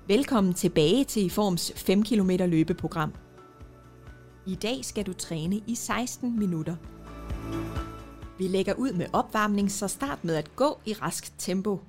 Velkommen tilbage til IFORMs 5 km løbeprogram. I dag skal du træne i 16 minutter. Vi lægger ud med opvarmning, så start med at gå i rask tempo.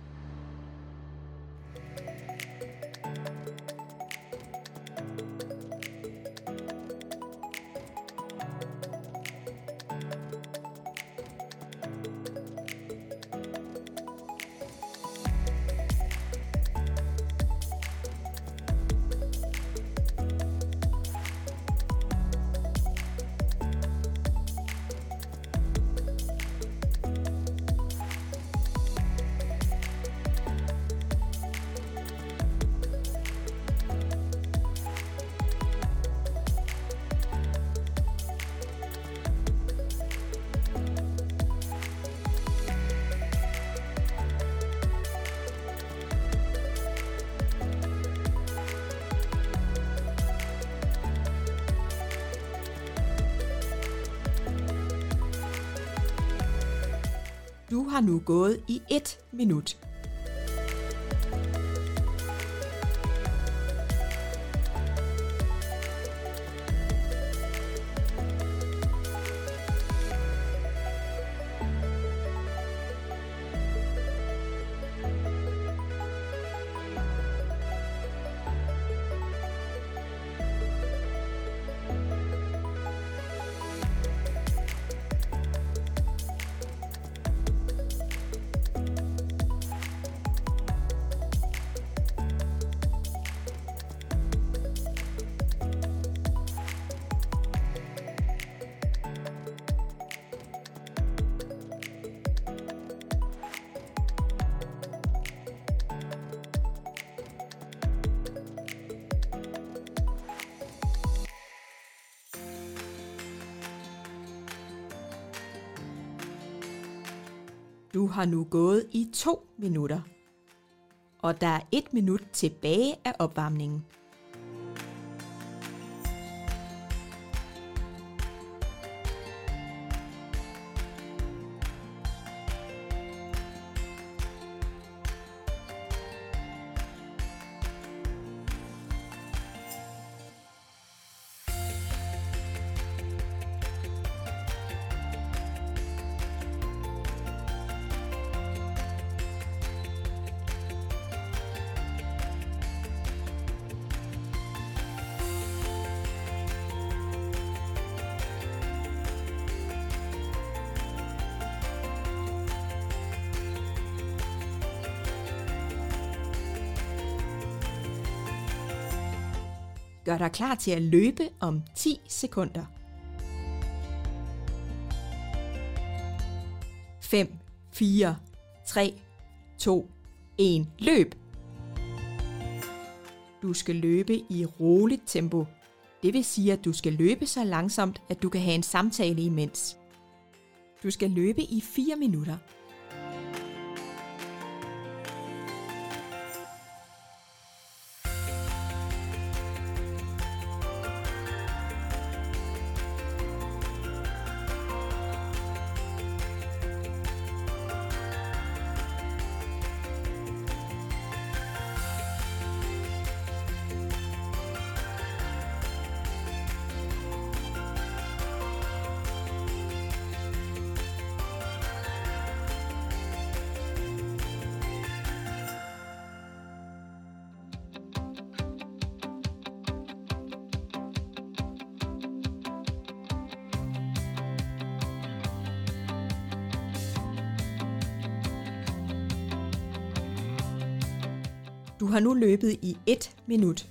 Du har nu gået i 1 minut. Du har nu gået i 2 minutter, og der er 1 minut tilbage af opvarmningen. Gør dig klar til at løbe om 10 sekunder. 5, 4, 3, 2, 1, løb! Du skal løbe i roligt tempo. Det vil sige, at du skal løbe så langsomt, at du kan have en samtale imens. Du skal løbe i 4 minutter. Du har nu løbet i 1 minut.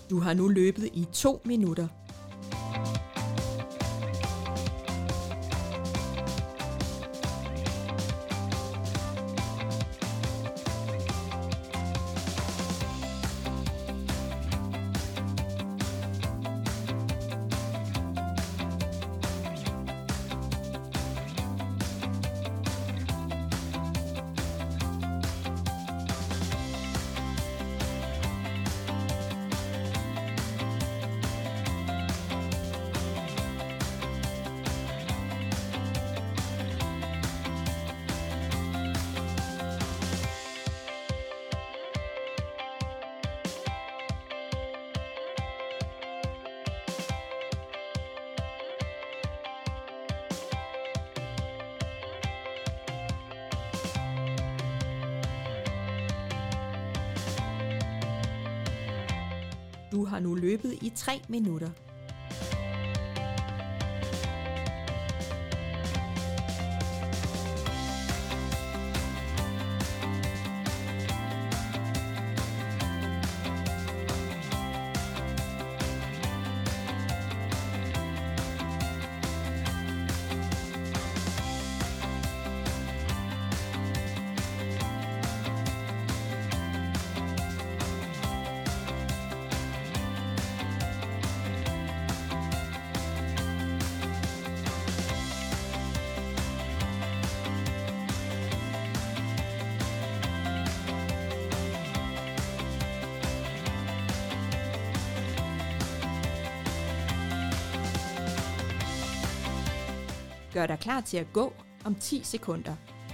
Du har nu løbet i 2 minutter. Du har nu løbet i 3 minutter. Gør dig klar til at gå om 10 sekunder.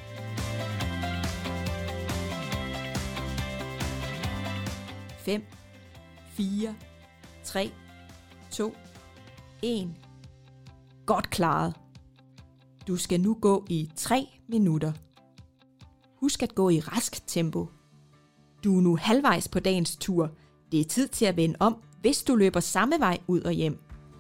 5, 4, 3, 2, 1. Godt klaret. Du skal nu gå i 3 minutter. Husk at gå i rask tempo. Du er nu halvvejs på dagens tur. Det er tid til at vende om, hvis du løber samme vej ud og hjem.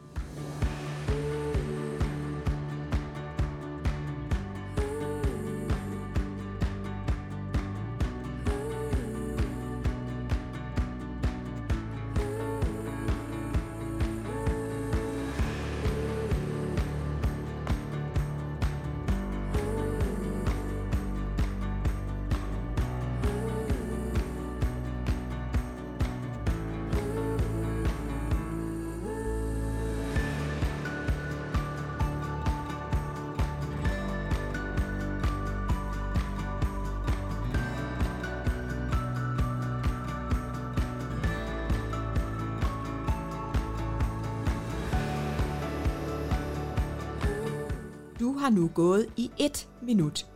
Du har nu gået i 1 minut.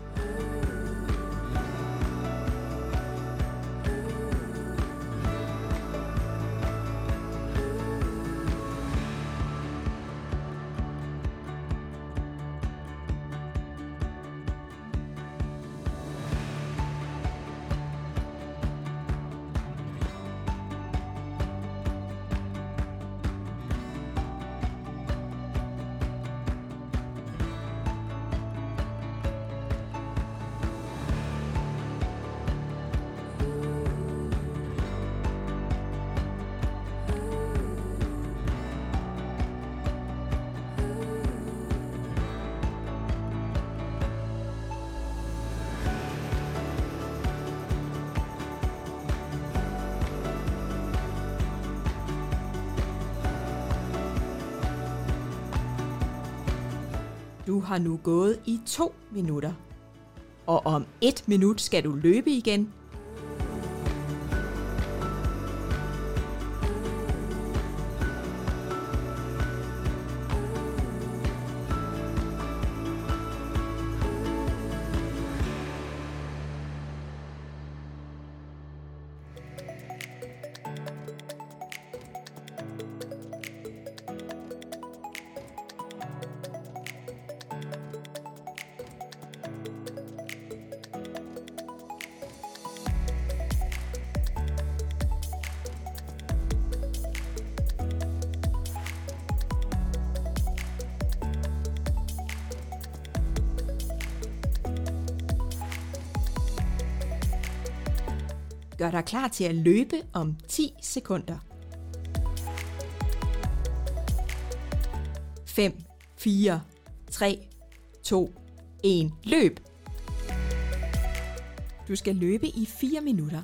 Du har nu gået i 2 minutter. Og om 1 minut skal du løbe igen. Gør dig klar til at løbe om 10 sekunder. 5, 4, 3, 2, 1. Løb! Du skal løbe i 4 minutter.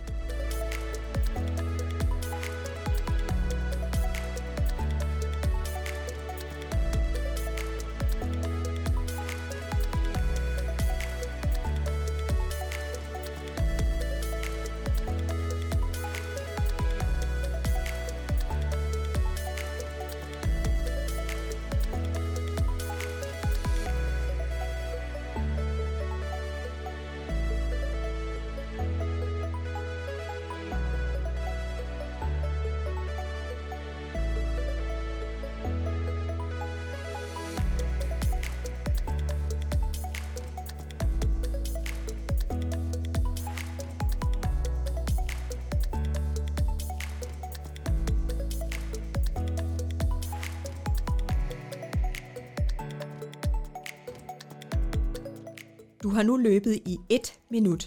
Du har nu løbet i 1 minut.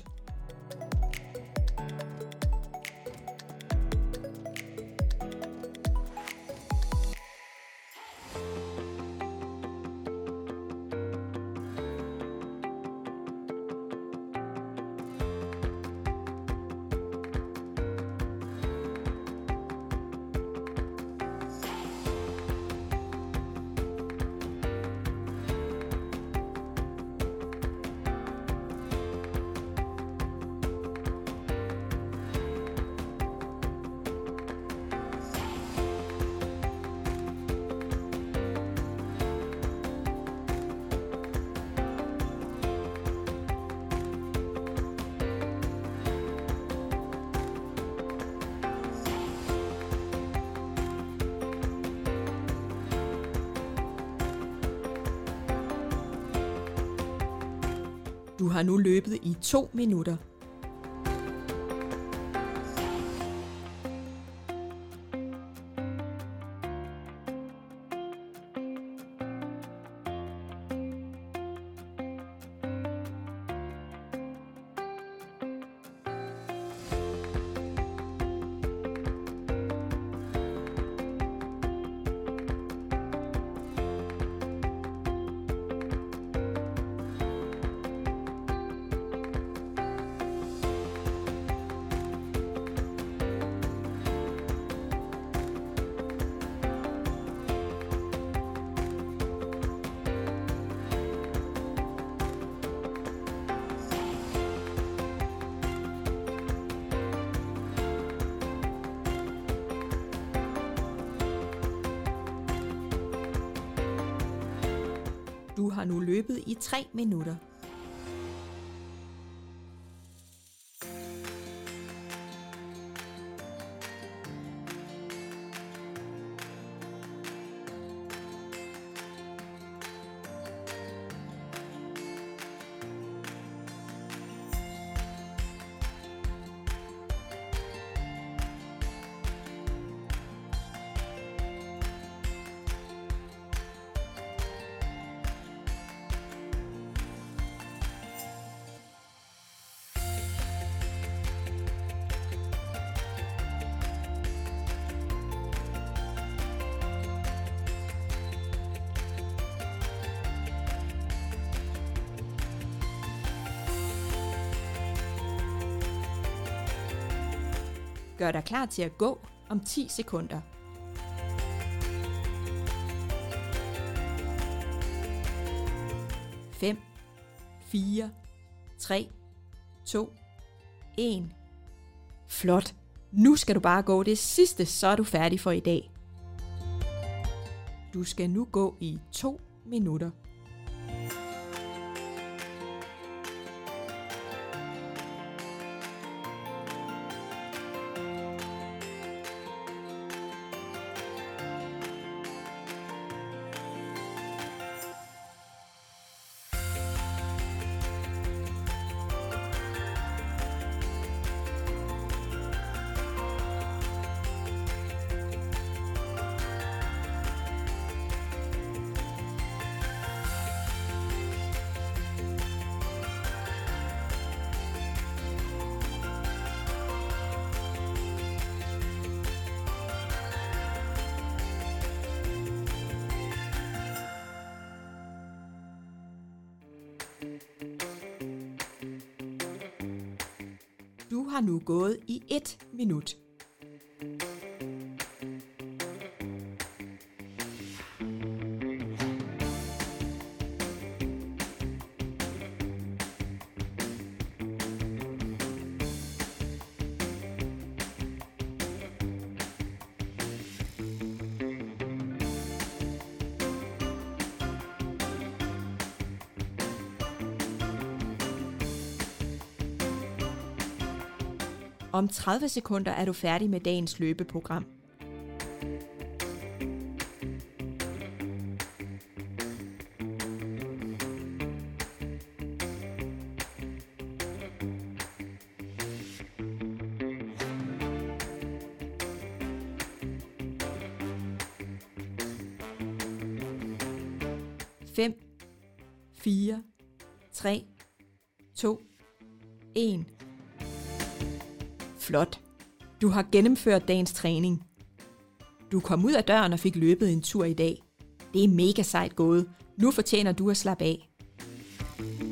Du har nu løbet i 2 minutter. Du har nu løbet i 3 minutter. Gør dig klar til at gå om 10 sekunder. 5, 4, 3, 2, 1. Flot! Nu skal du bare gå det sidste, så er du færdig for i dag. Du skal nu gå i 2 minutter. Du har nu gået i 1 minut. Om 30 sekunder er du færdig med dagens løbeprogram. Fem, 4, 3, 2, 1. Flot. Du har gennemført dagens træning. Du kom ud af døren og fik løbet en tur i dag. Det er mega sejt gået. Nu fortjener du at slappe af.